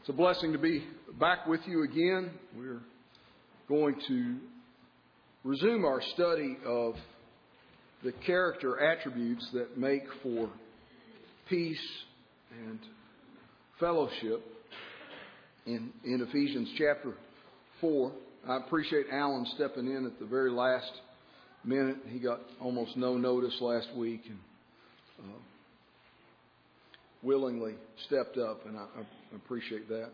It's a blessing to be back with you again. We're going to resume our study of the character attributes that make for peace and fellowship in Ephesians chapter 4. I appreciate Alan stepping in at the very last minute. He got almost no notice last week and willingly stepped up, and I appreciate that.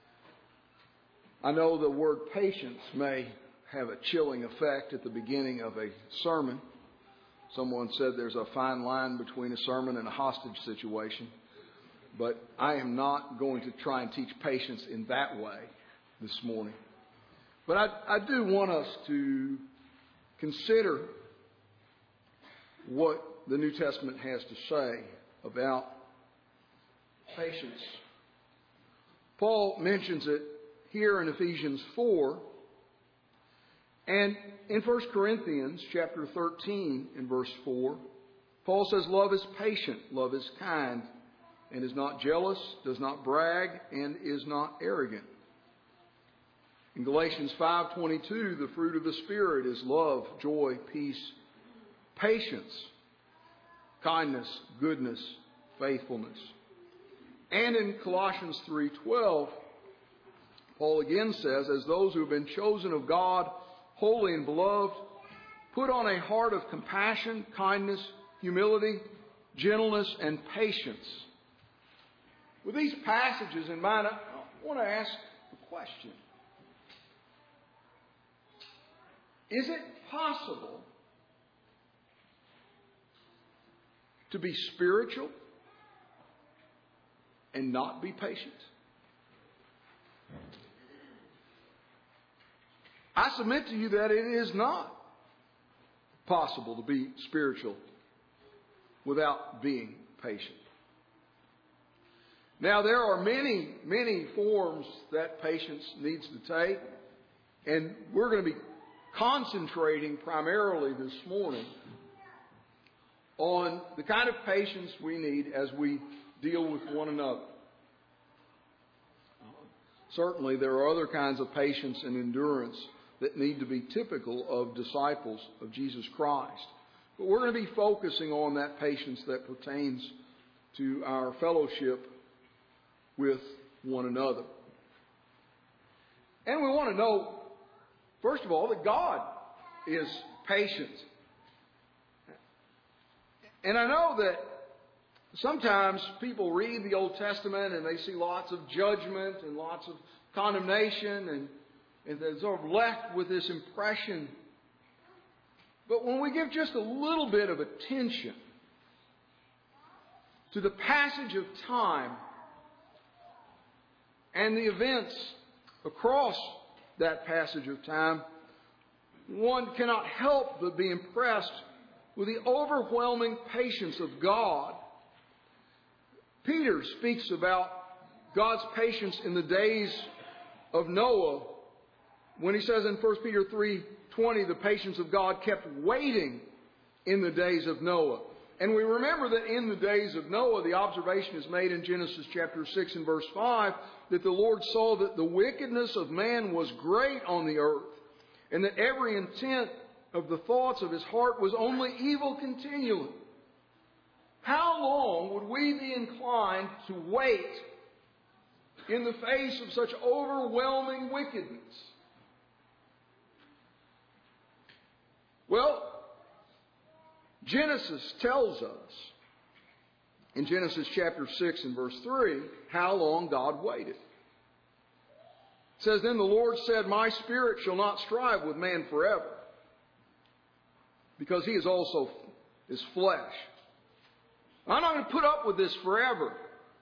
I know the word patience may have a chilling effect at the beginning of a sermon. Someone said there's a fine line between a sermon and a hostage situation, but I am not going to try and teach patience in that way this morning. But I do want us to consider what the New Testament has to say about patience. Paul mentions it here in Ephesians 4, and in 1 Corinthians chapter 13 in verse 4, Paul says, "Love is patient, love is kind, and is not jealous, does not brag, and is not arrogant." In Galatians 5:22, the fruit of the Spirit is love, joy, peace, patience, kindness, goodness, faithfulness. And in Colossians 3:12, Paul again says, "As those who have been chosen of God, holy and beloved, put on a heart of compassion, kindness, humility, gentleness, and patience." With these passages in mind, I want to ask a question. Is it possible to be spiritual and not be patient? I submit to you that it is not possible to be spiritual without being patient. Now, there are many, many forms that patience needs to take, and we're going to be concentrating primarily this morning on the kind of patience we need as we deal with one another. Certainly, there are other kinds of patience and endurance that need to be typical of disciples of Jesus Christ. But we're going to be focusing on that patience that pertains to our fellowship with one another. And we want to know, first of all, that God is patient. And I know that sometimes people read the Old Testament and they see lots of judgment and lots of condemnation, and they're sort of left with this impression. But when we give just a little bit of attention to the passage of time and the events across that passage of time, one cannot help but be impressed with the overwhelming patience of God. Peter speaks about God's patience in the days of Noah when he says in 1 Peter 3:20, the patience of God kept waiting in the days of Noah. And we remember that in the days of Noah, the observation is made in Genesis chapter 6 and verse 5, that the Lord saw that the wickedness of man was great on the earth, and that every intent of the thoughts of his heart was only evil continually. How long would we be inclined to wait in the face of such overwhelming wickedness? Well, Genesis tells us in Genesis chapter 6 and verse 3 how long God waited. It says, "Then the Lord said, My spirit shall not strive with man forever, because he is also his flesh. I'm not going to put up with this forever.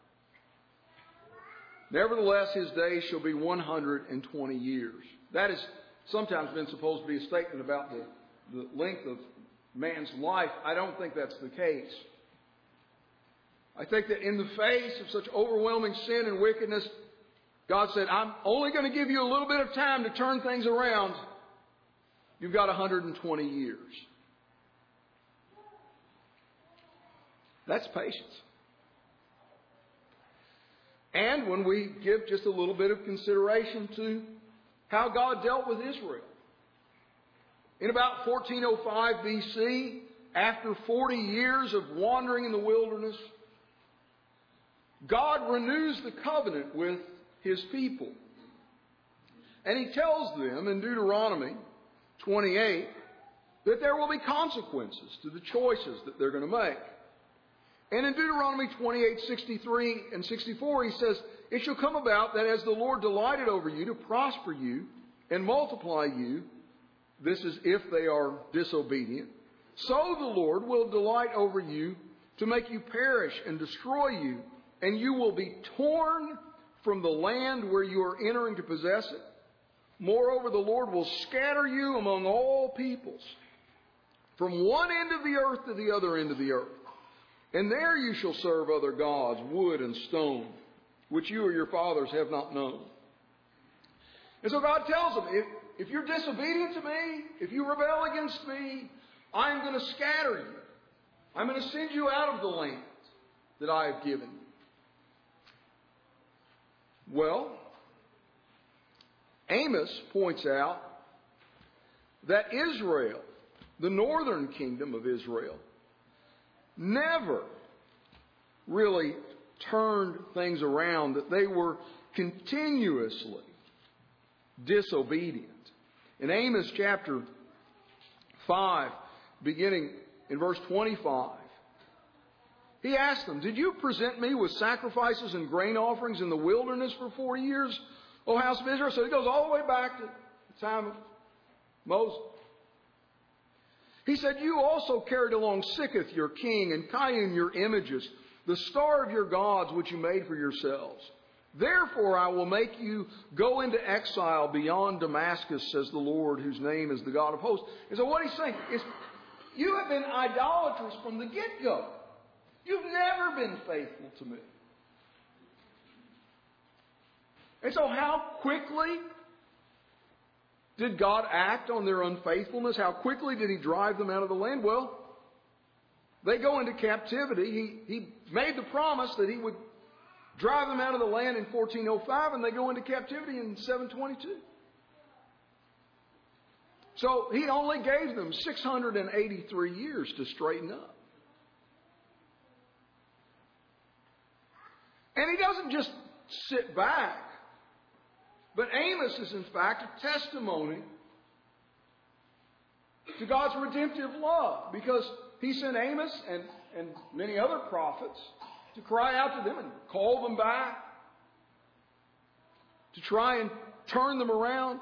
Nevertheless, his days shall be 120 years. That has sometimes been supposed to be a statement about the length of man's life. I don't think that's the case. I think that in the face of such overwhelming sin and wickedness, God said, I'm only going to give you a little bit of time to turn things around. You've got 120 years. That's patience. And when we give just a little bit of consideration to how God dealt with Israel. In about 1405 BC, after 40 years of wandering in the wilderness, God renews the covenant with His people. And He tells them in Deuteronomy 28 that there will be consequences to the choices that they're going to make. And in Deuteronomy 28:63 and 64, He says, "It shall come about that as the Lord delighted over you to prosper you and multiply you," this is if they are disobedient, "so the Lord will delight over you to make you perish and destroy you, and you will be torn from the land where you are entering to possess it. Moreover, the Lord will scatter you among all peoples, from one end of the earth to the other end of the earth. And there you shall serve other gods, wood and stone, which you or your fathers have not known." And so God tells them, if you're disobedient to me, if you rebel against me, I'm going to scatter you. I'm going to send you out of the land that I have given you. Well, Amos points out that Israel, the northern kingdom of Israel, never really turned things around, that they were continuously disobedient. In Amos chapter 5, beginning in verse 25, he asked them, "Did you present me with sacrifices and grain offerings in the wilderness for 40 years, O house of Israel?" So he goes all the way back to the time of Moses. He said, "You also carried along Sikkoth your king, and Kayun your images, the star of your gods which you made for yourselves. Therefore I will make you go into exile beyond Damascus, says the Lord, whose name is the God of hosts." And so what he's saying is, you have been idolatrous from the get-go. You've never been faithful to me. And so how quickly did God act on their unfaithfulness? How quickly did He drive them out of the land? Well, they go into captivity. He made the promise that He would drive them out of the land in 1405, and they go into captivity in 722. So He only gave them 683 years to straighten up. And He doesn't just sit back. But Amos is in fact a testimony to God's redemptive love, because He sent Amos and many other prophets to cry out to them and call them back, to try and turn them around.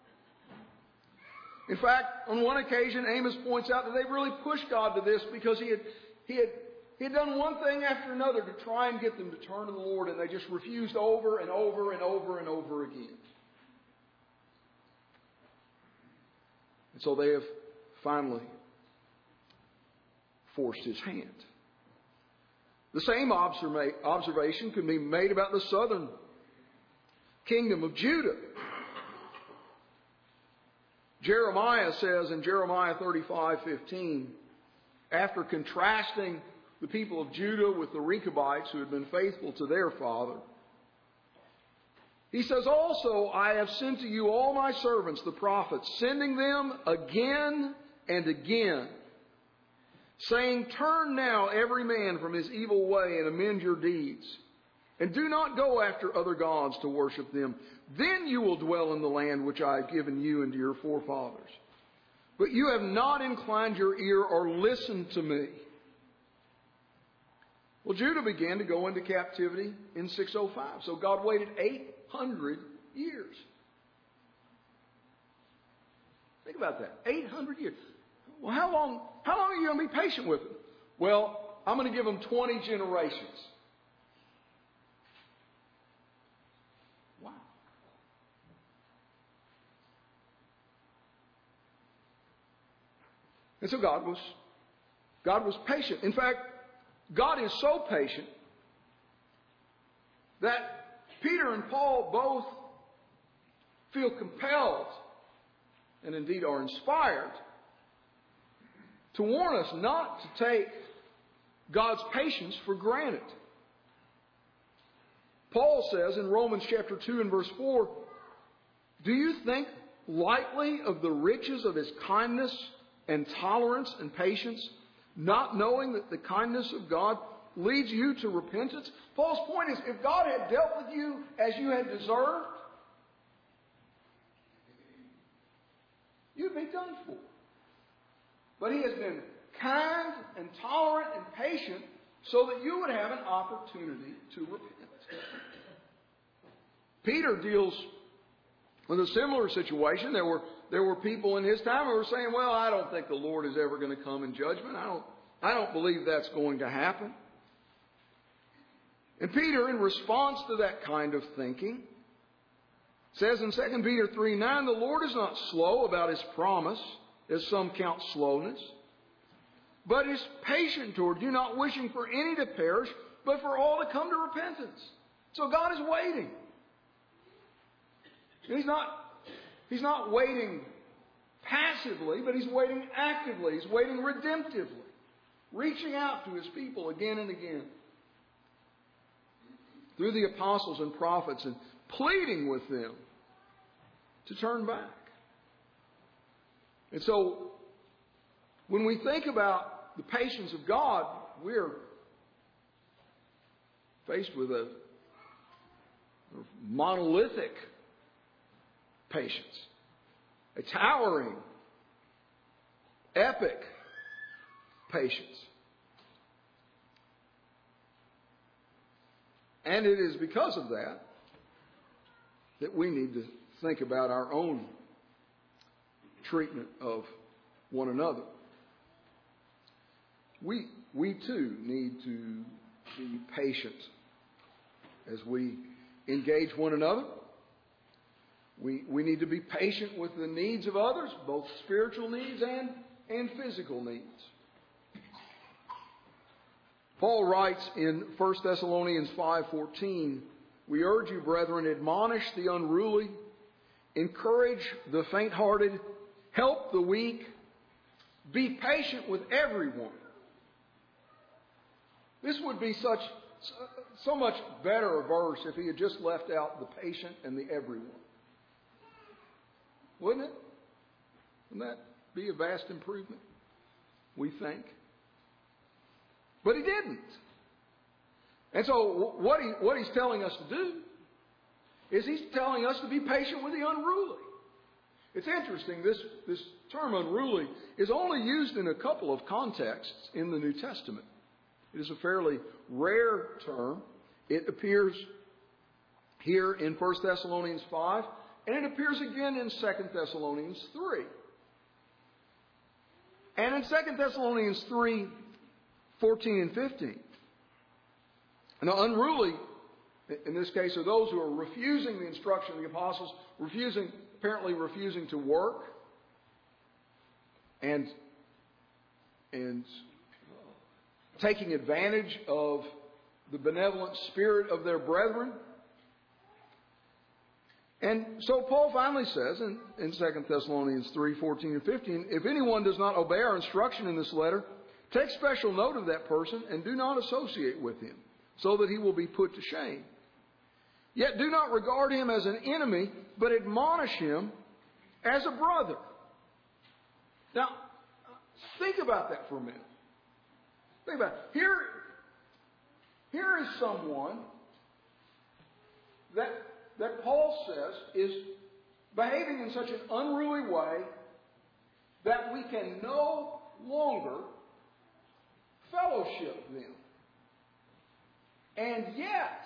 In fact, on one occasion, Amos points out that they really pushed God to this, because he had done one thing after another to try and get them to turn to the Lord, and they just refused over and over and over and over again. And so they have finally forced His hand. The same observation can be made about the southern kingdom of Judah. Jeremiah says in Jeremiah 35:15, after contrasting the people of Judah with the Rechabites who had been faithful to their father, he says, "Also I have sent to you all my servants, the prophets, sending them again and again, saying, turn now every man from his evil way and amend your deeds. And do not go after other gods to worship them. Then you will dwell in the land which I have given you and to your forefathers. But you have not inclined your ear or listened to me." Well, Judah began to go into captivity in 605. So God waited 800 years. Think about that. 800 years. Well, how long are you going to be patient with them? Well, I'm going to give them 20 generations. Wow. And so God was patient. In fact, God is so patient that Peter and Paul both feel compelled, and indeed are inspired, to warn us not to take God's patience for granted. Paul says in Romans chapter 2 and verse 4, do you think lightly of the riches of his kindness and tolerance and patience, not knowing that the kindness of God leads you to repentance? Paul's point is, if God had dealt with you as you had deserved, you'd be done for. But he has been kind and tolerant and patient so that you would have an opportunity to repent. Peter deals with a similar situation. There were people in his time who were saying, well, I don't think the Lord is ever going to come in judgment. I don't believe that's going to happen. And Peter, in response to that kind of thinking, says in 2 Peter 3:9, the Lord is not slow about his promise, as some count slowness, but is patient toward you, not wishing for any to perish, but for all to come to repentance. So God is waiting. He's not waiting passively, but he's waiting actively. He's waiting redemptively, reaching out to his people again and again through the apostles and prophets and pleading with them to turn back. And so, when we think about the patience of God, we're faced with a monolithic patience, a towering, epic patience. And it is because of that that we need to think about our own treatment of one another. We too need to be patient as we engage one another. We need to be patient with the needs of others, both spiritual needs and physical needs. Paul writes in 1 Thessalonians 5:14, we urge you, brethren, admonish the unruly, encourage the faint-hearted, help the weak, be patient with everyone. This would be so much better a verse if he had just left out the patient and the everyone. Wouldn't it? Wouldn't that be a vast improvement, we think? But he didn't. And so what he's telling us to do is he's telling us to be patient with the unruly. It's interesting, this term unruly is only used in a couple of contexts in the New Testament. It is a fairly rare term. It appears here in 1 Thessalonians 5, and it appears again in 2 Thessalonians 3. And in 2 Thessalonians 3, 14 and 15. Now, unruly, in this case, are those who are refusing the instruction of the apostles, apparently refusing to work, and taking advantage of the benevolent spirit of their brethren. And so Paul finally says in 2 Thessalonians 3, 14 and 15, if anyone does not obey our instruction in this letter, take special note of that person and do not associate with him, so that he will be put to shame. Yet do not regard him as an enemy, but admonish him as a brother. Now, think about that for a minute. Think about it. Here is someone that Paul says is behaving in such an unruly way that we can no longer fellowship them. And yet,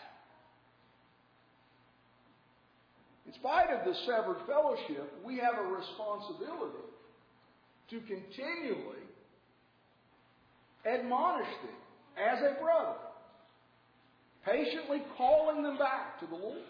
in spite of the severed fellowship, we have a responsibility to continually admonish them as a brother, patiently calling them back to the Lord.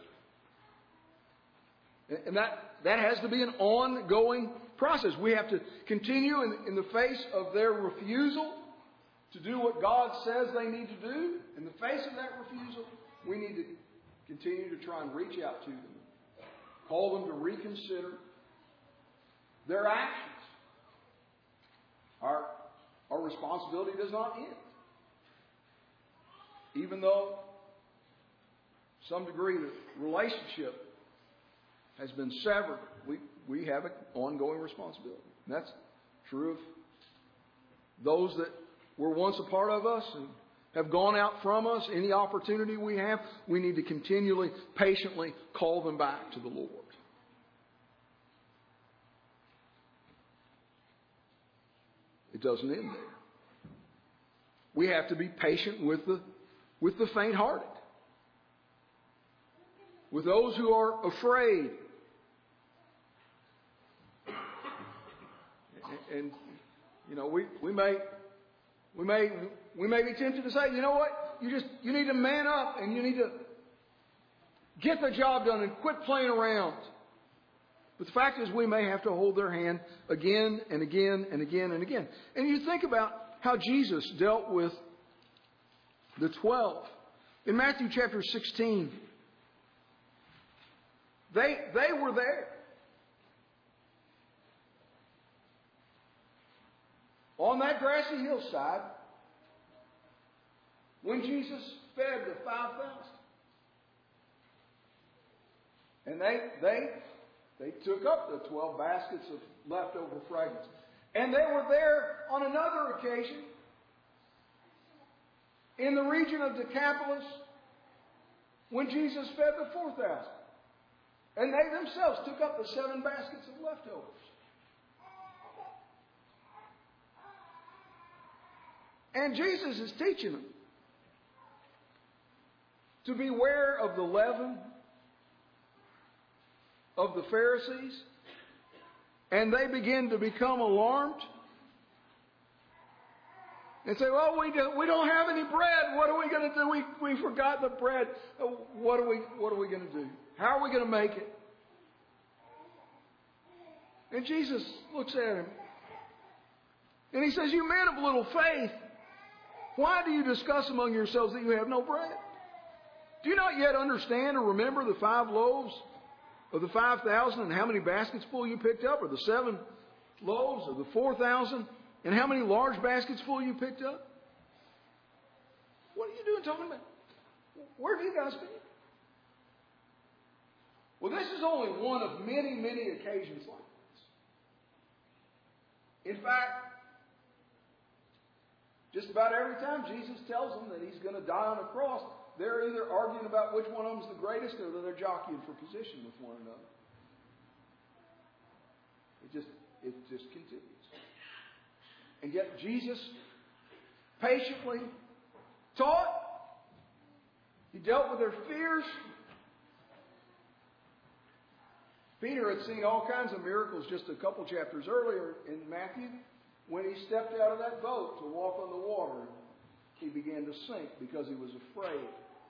And that has to be an ongoing process. We have to continue in the face of their refusal to do what God says they need to do. In the face of that refusal, we need to continue to try and reach out to them, call them to reconsider their actions. Our responsibility does not end. Even though some degree the relationship has been severed, we have an ongoing responsibility. And that's true of those that were once a part of us and have gone out from us. Any opportunity we have, we need to continually, patiently call them back to the Lord. It doesn't end there. We have to be patient with the faint-hearted, with those who are afraid. And you know, we may be tempted to say, you know what, you need to man up and you need to get the job done and quit playing around. But the fact is, we may have to hold their hand again and again and again and again. And you think about how Jesus dealt with the 12. In Matthew chapter 16, they were there. On that grassy hillside, when Jesus fed the 5,000. And they took up the 12 baskets of leftover fragments. And they were there on another occasion in the region of Decapolis when Jesus fed the 4,000. And they themselves took up the 7 baskets of leftovers. And Jesus is teaching them to beware of the leaven of the Pharisees. And they begin to become alarmed and say, well, we don't have any bread. What are we going to do? We forgot the bread. What are we going to do? How are we going to make it? And Jesus looks at him and he says, you men of little faith, why do you discuss among yourselves that you have no bread? Do you not yet understand or remember the 5 loaves of the 5,000 and how many baskets full you picked up? Or the 7 loaves of the 4,000 and how many large baskets full you picked up? What are you doing talking about? Where have you guys been? Well, this is only one of many, many occasions like this. In fact, just about every time Jesus tells them that He's going to die on a cross, they're either arguing about which one of them is the greatest or they're jockeying for position with one another. It just continues. And yet Jesus patiently taught. He dealt with their fears. Peter had seen all kinds of miracles just a couple chapters earlier in Matthew. When he stepped out of that boat to walk on the water, he began to sink because he was afraid.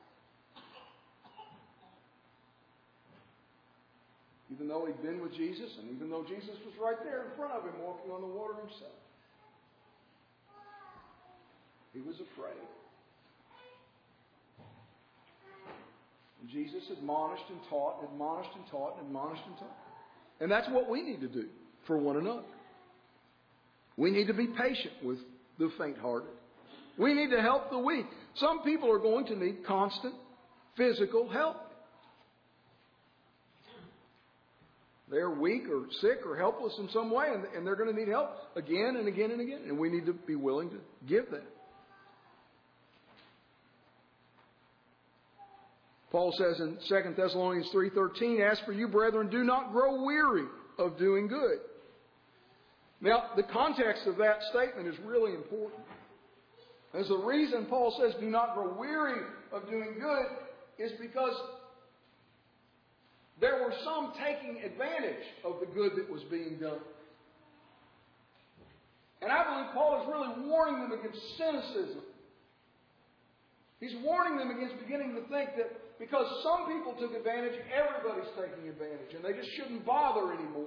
Even though he'd been with Jesus, and even though Jesus was right there in front of him walking on the water himself, he was afraid. And Jesus admonished and taught, admonished and taught, and admonished and taught. And that's what we need to do for one another. We need to be patient with the faint-hearted. We need to help the weak. Some people are going to need constant physical help. They're weak or sick or helpless in some way, and they're going to need help again and again and again. And we need to be willing to give that. Paul says in 2 Thessalonians 3:13, as for you, brethren, do not grow weary of doing good. Now, the context of that statement is really important. As the reason Paul says do not grow weary of doing good is because there were some taking advantage of the good that was being done. And I believe Paul is really warning them against cynicism. He's warning them against beginning to think that because some people took advantage, everybody's taking advantage, and they just shouldn't bother anymore.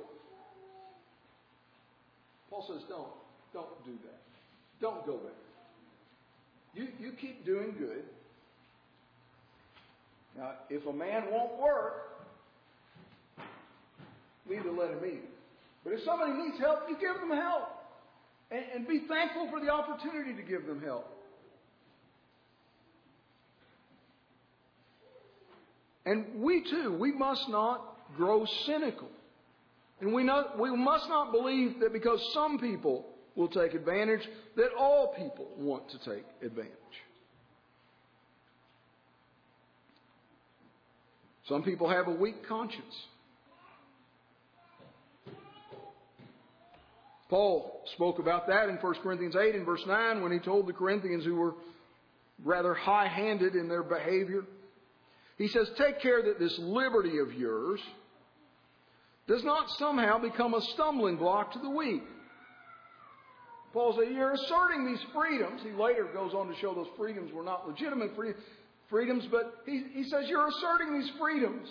Paul says, don't do that. Don't go there. You keep doing good. Now, if a man won't work, we need to let him eat. But if somebody needs help, you give them help. And be thankful for the opportunity to give them help. And we too, we must not grow cynical. And we must not believe that because some people will take advantage, that all people want to take advantage. Some people have a weak conscience. Paul spoke about that in 1 Corinthians 8 and verse 9 when he told the Corinthians who were rather high-handed in their behavior. He says, take care that this liberty of yours does not somehow become a stumbling block to the weak. Paul said, you're asserting these freedoms. He later goes on to show those freedoms were not legitimate freedoms, but he says you're asserting these freedoms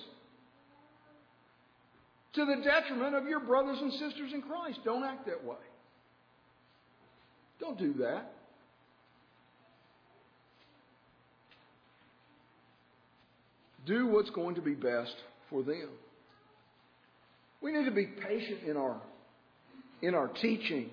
to the detriment of your brothers and sisters in Christ. Don't act that way. Don't do that. Do what's going to be best for them. We need to be patient in our teaching.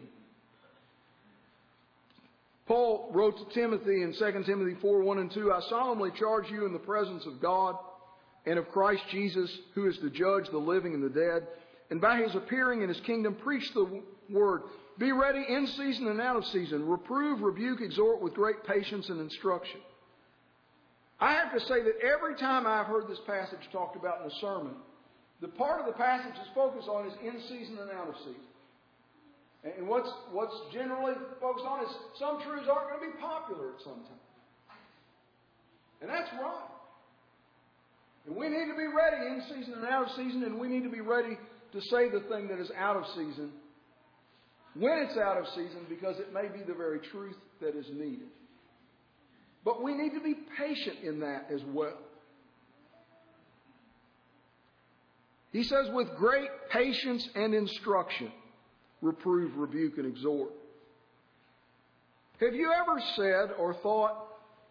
Paul wrote to Timothy in 2 Timothy 4, 1 and 2, I solemnly charge you in the presence of God and of Christ Jesus, who is to judge the living and the dead, and by his appearing in his kingdom, preach the word. Be ready in season and out of season. Reprove, rebuke, exhort with great patience and instruction. I have to say that every time I've heard this passage talked about in a sermon, the part of the passage is focused on is in season and out of season. And what's generally focused on is some truths aren't going to be popular at some time. And that's right. And we need to be ready in season and out of season, and we need to be ready to say the thing that is out of season when it's out of season, because it may be the very truth that is needed. But we need to be patient in that as well. He says, with great patience and instruction, reprove, rebuke, and exhort. Have you ever said or thought,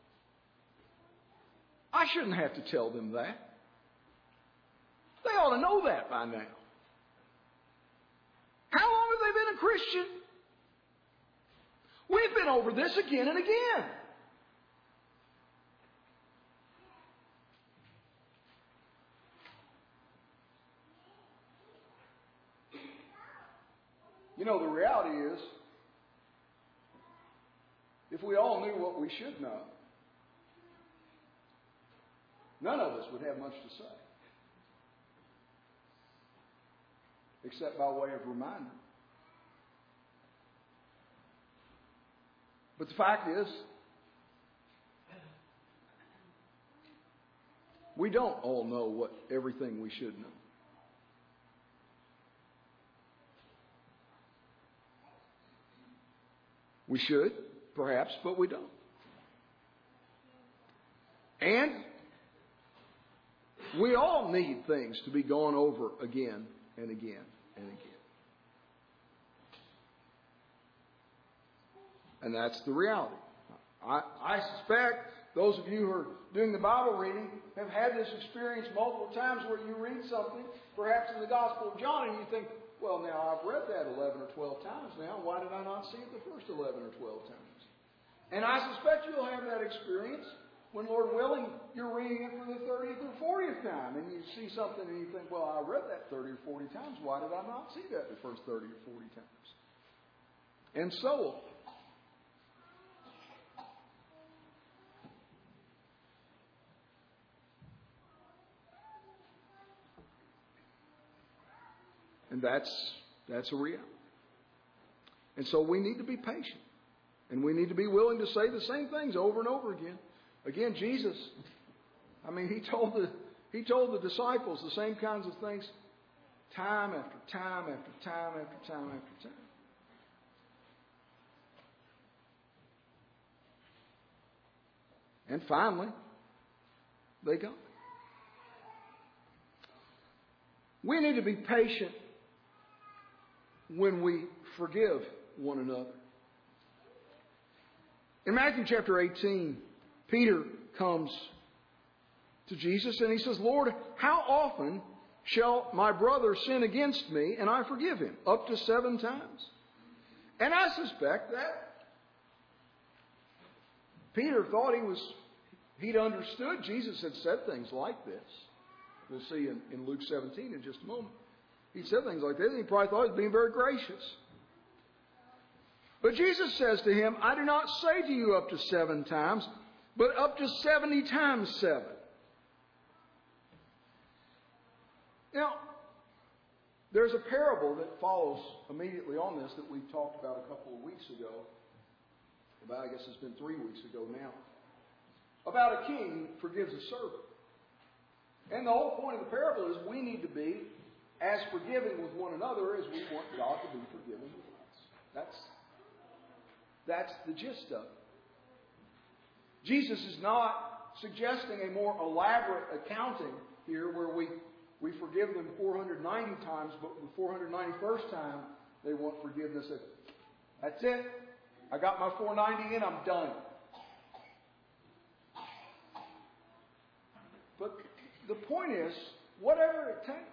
I shouldn't have to tell them that? They ought to know that by now. How long have they been a Christian? We've been over this again and again. You know, the reality is, if we all knew what we should know, none of us would have much to say. Except by way of reminder. But the fact is, we don't all know everything we should know. We should, perhaps, but we don't. And we all need things to be gone over again and again and again. And that's the reality. I suspect those of you who are doing the Bible reading have had this experience multiple times where you read something, perhaps in the Gospel of John, and you think, well, now I've read that 11 or 12 times now. Why did I not see it the first 11 or 12 times? And I suspect you'll have that experience when, Lord willing, you're reading it for the 30th or 40th time, and you see something and you think, well, I read that 30 or 40 times. Why did I not see that the first 30 or 40 times? And so on. And that's a reality. And so we need to be patient. And we need to be willing to say the same things over and over again. Again, Jesus, he told the disciples the same kinds of things time after time after time after time after time. And finally, they got it. We need to be patient when we forgive one another. In Matthew chapter 18, Peter comes to Jesus and he says, Lord, how often shall my brother sin against me and I forgive him? Up to 7 times. And I suspect that Peter thought he'd understood Jesus had said things like this. We'll see in Luke 17 in just a moment. He said things like this, and he probably thought he was being very gracious. But Jesus says to him, I do not say to you up to 7 times, but up to 70 times 7. Now, there's a parable that follows immediately on this that we talked about a couple of weeks ago. I guess it's been 3 weeks ago now. About a king forgives a servant. And the whole point of the parable is we need to be as forgiving with one another as we want God to be forgiving with us. That's the gist of it. Jesus is not suggesting a more elaborate accounting here where we forgive them 490 times, but the 491st time they want forgiveness. That's it. I got my 490 in, I'm done. But the point is, whatever it takes.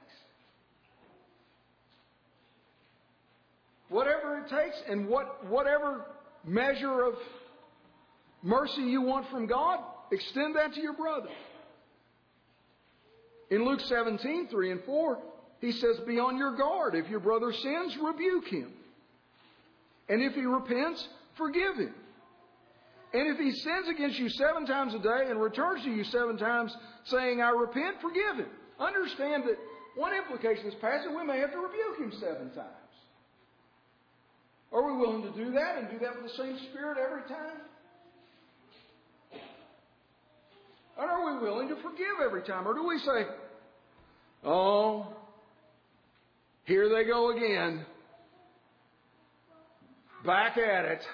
Whatever it takes and whatever measure of mercy you want from God, extend that to your brother. In Luke 17, 3 and 4, he says, be on your guard. If your brother sins, rebuke him. And if he repents, forgive him. And if he sins against you 7 times a day and returns to you 7 times saying, I repent, forgive him. Understand that one implication of this passage, we may have to rebuke him 7 times. Are we willing to do that and do that with the same spirit every time? And are we willing to forgive every time? Or do we say, oh, here they go again. Back at it.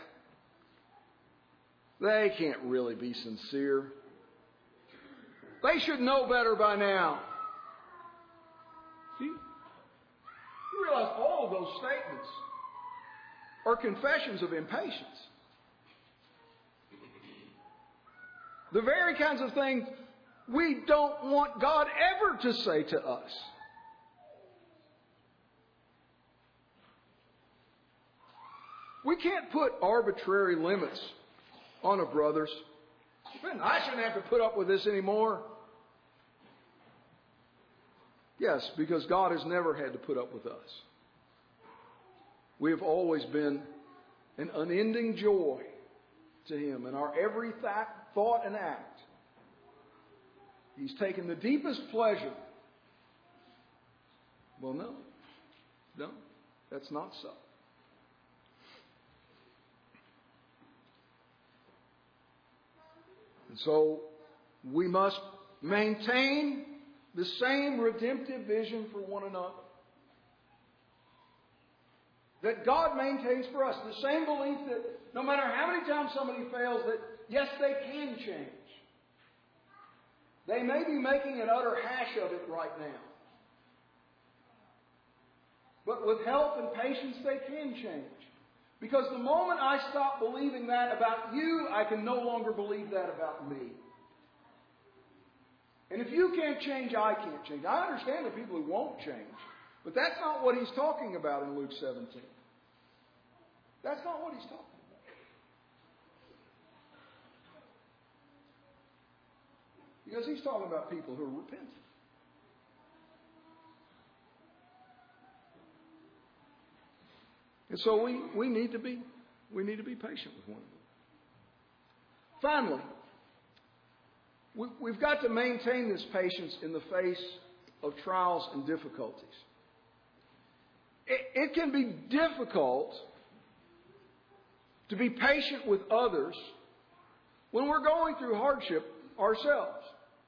They can't really be sincere. They should know better by now. See? You realize all of those statements are confessions of impatience. The very kinds of things we don't want God ever to say to us. We can't put arbitrary limits on a brother's. I shouldn't have to put up with this anymore. Yes, because God has never had to put up with us. We have always been an unending joy to Him in our every thought and act. He's taken the deepest pleasure. Well, no, that's not so. And so we must maintain the same redemptive vision for one another that God maintains for us. The same belief that no matter how many times somebody fails, that yes, they can change. They may be making an utter hash of it right now. But with help and patience, they can change. Because the moment I stop believing that about you, I can no longer believe that about me. And if you can't change, I can't change. I understand the people who won't change. But that's not what he's talking about in Luke 17. That's not what he's talking about. Because he's talking about people who are repentant. And so we need to be patient with one another. Finally, we've got to maintain this patience in the face of trials and difficulties. It can be difficult to be patient with others when we're going through hardship ourselves.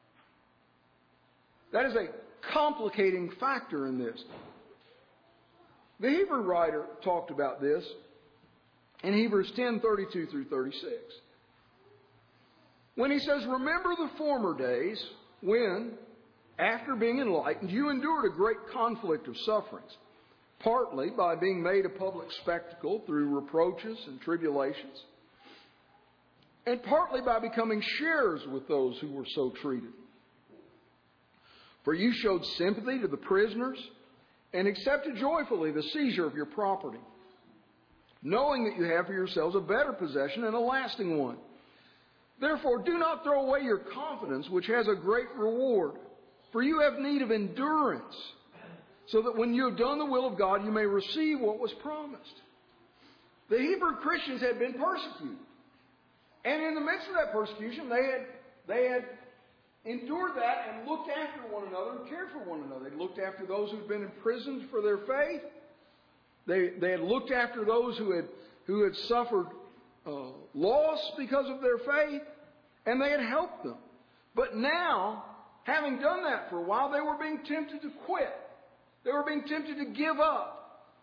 That is a complicating factor in this. The Hebrew writer talked about this in Hebrews 10:32 through 36. When he says, remember the former days when, after being enlightened, you endured a great conflict of sufferings, partly by being made a public spectacle through reproaches and tribulations, and partly by becoming sharers with those who were so treated. For you showed sympathy to the prisoners and accepted joyfully the seizure of your property, knowing that you have for yourselves a better possession and a lasting one. Therefore, do not throw away your confidence, which has a great reward. For you have need of endurance, so that when you have done the will of God, you may receive what was promised. The Hebrew Christians had been persecuted. And in the midst of that persecution, they had endured that and looked after one another and cared for one another. They looked after those who had been imprisoned for their faith. They had looked after those who had suffered loss because of their faith, and they had helped them. But now, having done that for a while, they were being tempted to quit. They were being tempted to give up.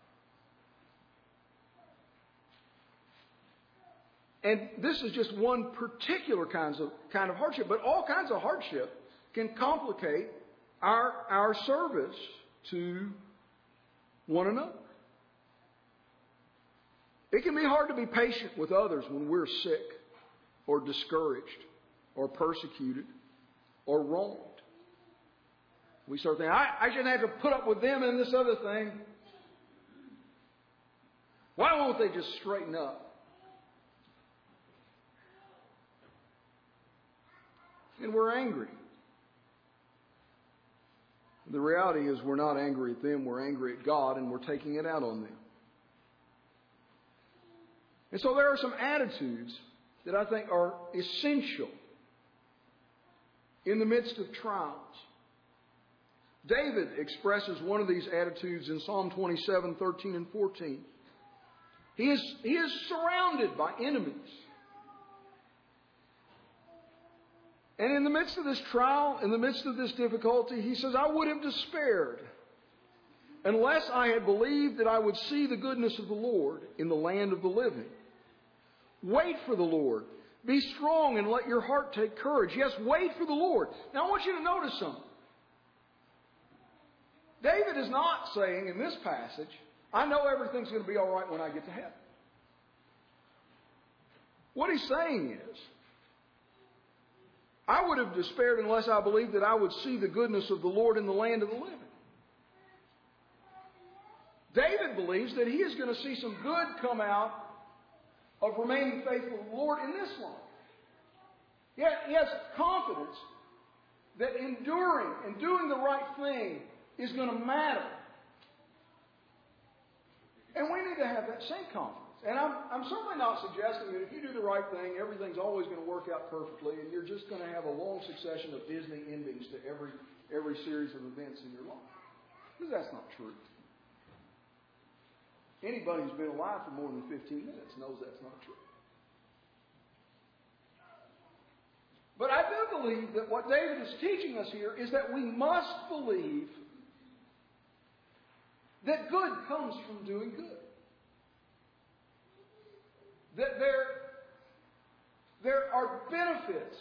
And this is just one particular kind of hardship. But all kinds of hardship can complicate our service to one another. It can be hard to be patient with others when we're sick or discouraged or persecuted or wronged. We start thinking, I shouldn't have to put up with them and this other thing. Why won't they just straighten up? And we're angry. The reality is we're not angry at them, we're angry at God, and we're taking it out on them. And so there are some attitudes that I think are essential in the midst of trials. David expresses one of these attitudes in Psalm 27, 13 and 14. He is surrounded by enemies. And in the midst of this trial, in the midst of this difficulty, he says, I would have despaired unless I had believed that I would see the goodness of the Lord in the land of the living. Wait for the Lord. Be strong and let your heart take courage. Yes, wait for the Lord. Now I want you to notice something. David is not saying in this passage, I know everything's going to be all right when I get to heaven. What he's saying is, I would have despaired unless I believed that I would see the goodness of the Lord in the land of the living. David believes that he is going to see some good come out of remaining faithful to the Lord in this life. Yet he has confidence that enduring and doing the right thing is going to matter. And we need to have that same confidence. And I'm certainly not suggesting that if you do the right thing, everything's always going to work out perfectly and you're just going to have a long succession of Disney endings to every series of events in your life. Because that's not true. Anybody who's been alive for more than 15 minutes knows that's not true. But I do believe that what David is teaching us here is that we must believe that good comes from doing good. That there are benefits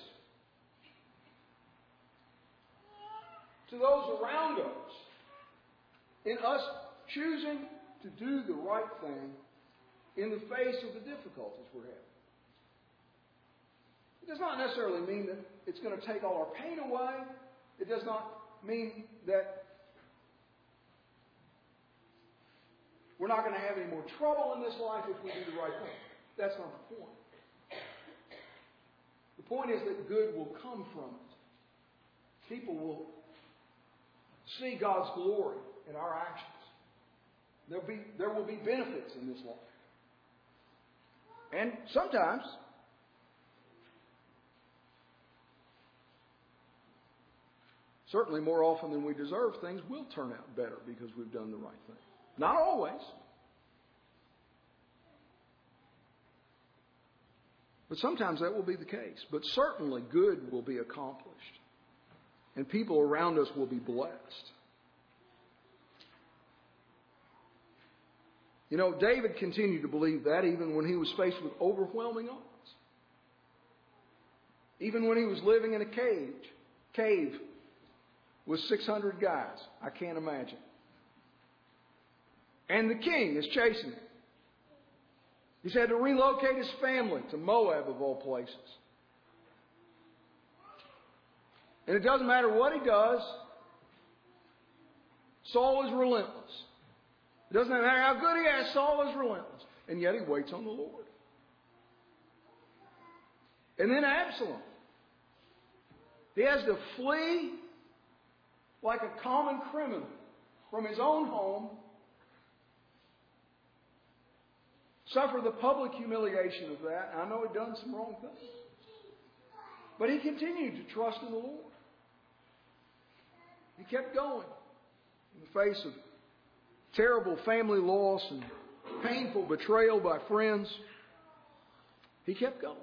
to those around us in us choosing to do the right thing in the face of the difficulties we're having. It does not necessarily mean that it's going to take all our pain away. It does not mean that we're not going to have any more trouble in this life if we do the right thing. That's not the point. The point is that good will come from it. People will see God's glory in our actions. There will be benefits in this life. And sometimes certainly more often than we deserve, things will turn out better because we've done the right thing. Not always. But sometimes that will be the case. But certainly good will be accomplished. And people around us will be blessed. You know, David continued to believe that even when he was faced with overwhelming odds. Even when he was living in a cave with 600 guys. I can't imagine. And the king is chasing him. He's had to relocate his family to Moab, of all places. And it doesn't matter what he does, Saul is relentless. It doesn't matter how good he is, Saul is relentless. And yet he waits on the Lord. And then Absalom. He has to flee like a common criminal from his own home, suffer the public humiliation of that. I know he'd done some wrong things. But he continued to trust in the Lord. He kept going in the face of terrible family loss and painful betrayal by friends. He kept going.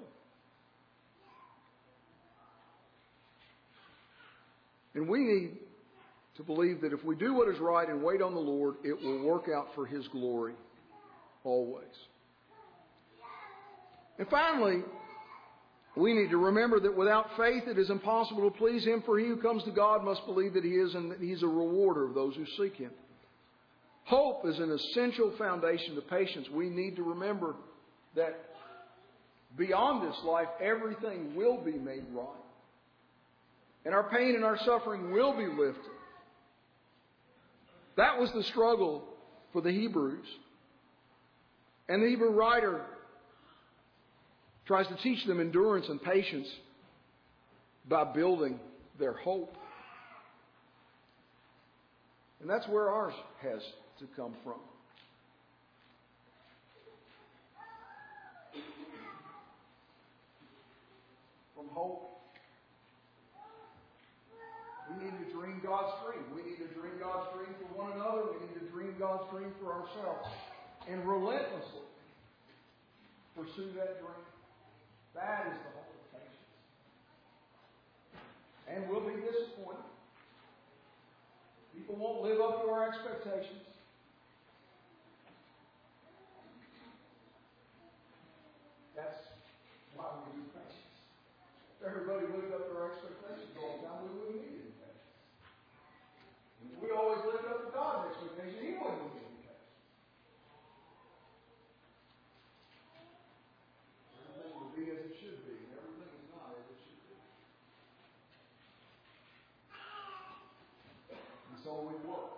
And we need to believe that if we do what is right and wait on the Lord, it will work out for His glory always. And finally, we need to remember that without faith it is impossible to please Him, for he who comes to God must believe that He is and that He's a rewarder of those who seek Him. Hope is an essential foundation to patience. We need to remember that beyond this life, everything will be made right. And our pain and our suffering will be lifted. That was the struggle for the Hebrews. And the Hebrew writer tries to teach them endurance and patience by building their hope. And that's where ours has to come from. From hope, we need to dream God's dream. We need to dream God's dream for one another. We need to dream God's dream for ourselves. And relentlessly pursue that dream. That is the hope of patience. And we'll be disappointed. People won't live up to our expectations. That's why we need patience. If everybody lived up to our expectations all the time, we wouldn't need any patience. If we always lived up to God's expectations, He wouldn't need any patience. Everything would be as it should be, and everything is not as it should be. And so we work.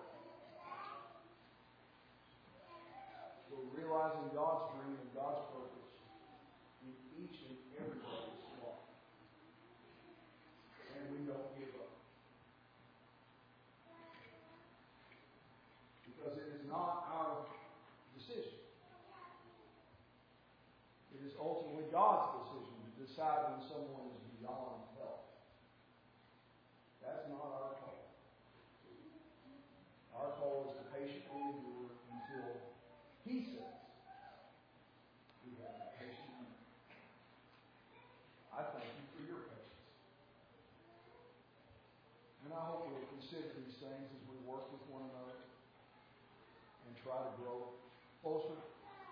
We're realizing God's dream and God's purpose in each and every day's life. And we don't give up. Because it is not our decision. It is ultimately God's decision to decide when someone is beyond help. That's not our call. Our call is to patiently endure until He says we have a patient mind. I thank you for your patience. And I hope we'll consider these things as we work with one another and try to grow closer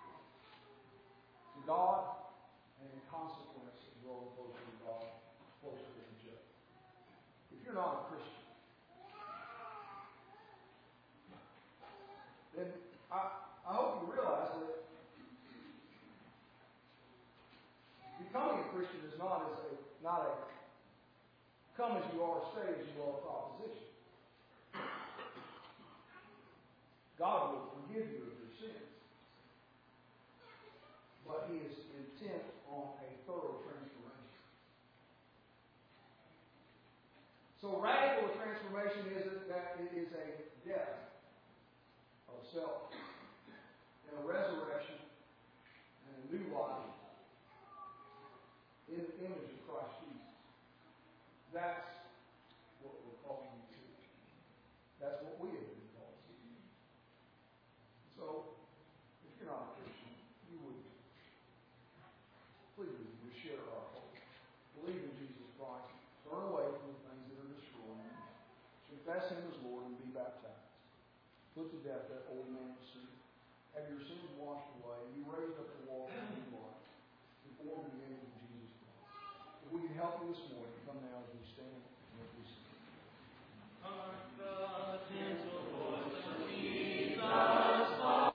to God, and in consequence of growing closer to God, closer to each other. If you're not a Christian, then I hope you realize that becoming a Christian is not a come as you are, stay as you are proposition. God will forgive you of your sins. But He is intent on a thorough transformation. So radical transformation is that it is a death of self and a resurrection and a new life in the image of Christ Jesus. That's what we're calling you to. That's what we have been called to. So, if you're not a Christian, you would please to share our hope. Believe in Jesus Christ. Turn away from the things that are destroying you. Confess Him as Lord and be baptized. Put to death that old man of sin. Have your sins washed away. You raised up to walk in new life. Before the image of Jesus Christ. If we can help you this morning, come now as we stand and as we sing.